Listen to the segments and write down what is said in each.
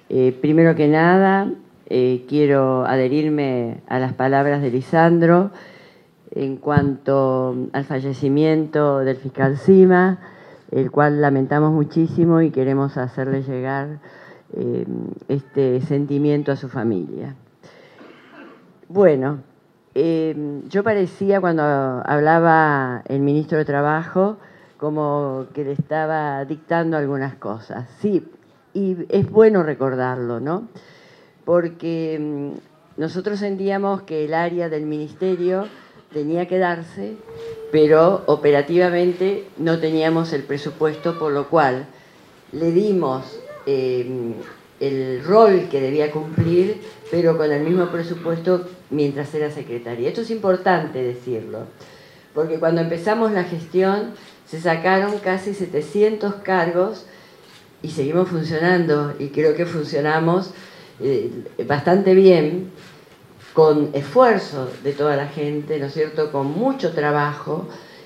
Primero que nada, quiero adherirme a las palabras de Lisandro en cuanto al fallecimiento del fiscal Sima, el cual lamentamos muchísimo y queremos hacerle llegar este sentimiento a su familia. Bueno, yo parecía cuando hablaba el ministro de Trabajo como que le estaba dictando algunas cosas. Sí, y es bueno recordarlo, ¿no? Porque nosotros sentíamos que el área del ministerio tenía que darse, pero operativamente no teníamos el presupuesto, por lo cual le dimos el rol que debía cumplir, pero con el mismo presupuesto mientras era secretaria. Esto es importante decirlo, porque cuando empezamos la gestión se sacaron casi 700 cargos y seguimos funcionando, y creo que funcionamos bastante bien, con esfuerzo de toda la gente, ¿no es cierto?, con mucho trabajo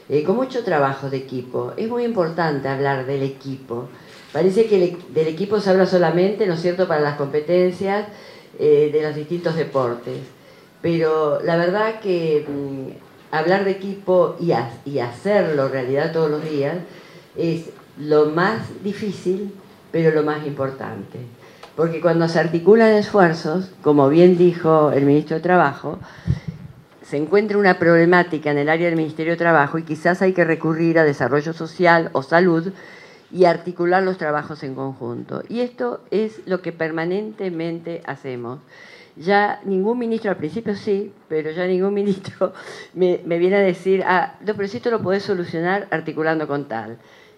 de equipo. Es muy importante hablar del equipo. Parece que del equipo se habla solamente, ¿no es cierto?, para las competencias de los distintos deportes. Pero la verdad que hablar de equipo y hacerlo realidad todos los días es lo más difícil, pero lo más importante. Porque cuando se articulan esfuerzos, como bien dijo el ministro de Trabajo, se encuentra una problemática en el área del Ministerio de Trabajo y quizás hay que recurrir a desarrollo social o salud y articular los trabajos en conjunto. Y esto es lo que permanentemente hacemos. Ya ningún ministro, al principio sí, pero ya ningún ministro me viene a decir, no, pero si esto lo podés solucionar articulando con tal.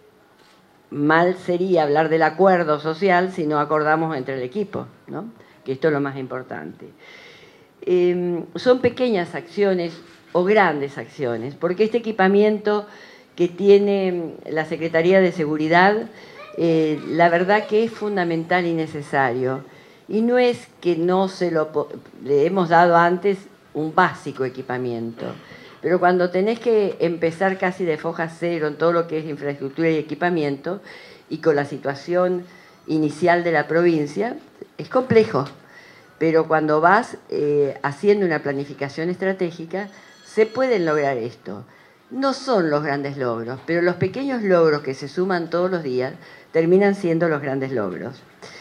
Mal sería hablar del acuerdo social si no acordamos entre el equipo, ¿no? Que esto es lo más importante. Son pequeñas acciones o grandes acciones, porque este equipamiento que tiene la Secretaría de Seguridad, la verdad que es fundamental y necesario. Y no es que no le hemos dado antes un básico equipamiento, pero cuando tenés que empezar casi de foja cero en todo lo que es infraestructura y equipamiento, y con la situación inicial de la provincia, es complejo. Pero cuando vas haciendo una planificación estratégica, se pueden lograr esto. No son los grandes logros, pero los pequeños logros que se suman todos los días terminan siendo los grandes logros.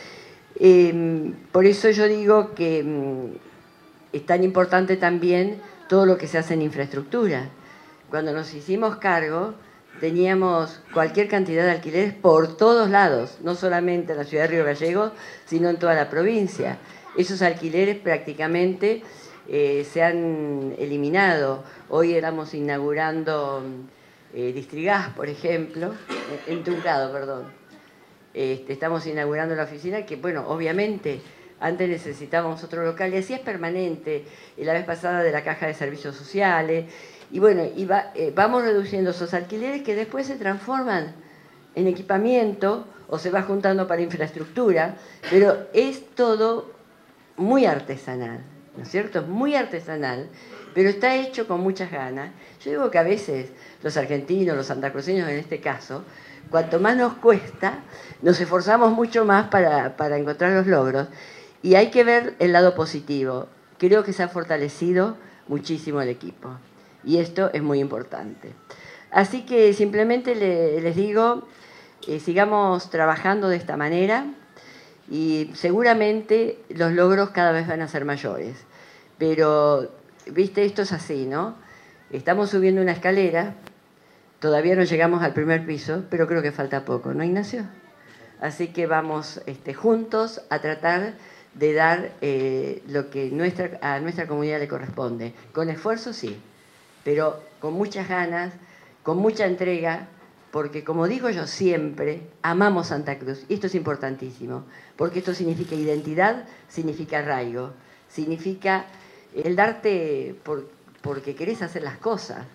Por eso yo digo que es tan importante también todo lo que se hace en infraestructura. Cuando nos hicimos cargo, teníamos cualquier cantidad de alquileres por todos lados, no solamente en la ciudad de Río Gallegos, sino en toda la provincia. Esos alquileres prácticamente se han eliminado. Hoy éramos inaugurando Distrigas, por ejemplo, en Truncado, perdón. Estamos inaugurando la oficina que, bueno, obviamente antes necesitábamos otro local y así es permanente. La vez pasada de la Caja de Servicios Sociales. Y bueno, vamos reduciendo esos alquileres que después se transforman en equipamiento o se va juntando para infraestructura, pero es todo muy artesanal, ¿no es cierto? Es muy artesanal, pero está hecho con muchas ganas. Yo digo que a veces los argentinos, los santacruceños en este caso, cuanto más nos cuesta, nos esforzamos mucho más para encontrar los logros. Y hay que ver el lado positivo. Creo que se ha fortalecido muchísimo el equipo. Y esto es muy importante. Así que simplemente les digo, sigamos trabajando de esta manera y seguramente los logros cada vez van a ser mayores. Pero, viste, esto es así, ¿no? Estamos subiendo una escalera, todavía no llegamos al primer piso, pero creo que falta poco, ¿no, Ignacio? Así que vamos juntos a tratar de dar lo que a nuestra comunidad le corresponde. Con esfuerzo, sí, pero con muchas ganas, con mucha entrega, porque como digo yo siempre, amamos Santa Cruz. Y esto es importantísimo, porque esto significa identidad, significa arraigo, significa el darte porque querés hacer las cosas.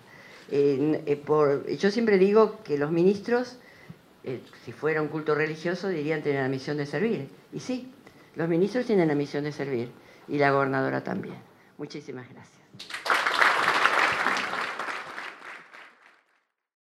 Yo siempre digo que los ministros, si fuera un culto religioso, dirían tener la misión de servir. Y sí, los ministros tienen la misión de servir, y la gobernadora también. Muchísimas gracias.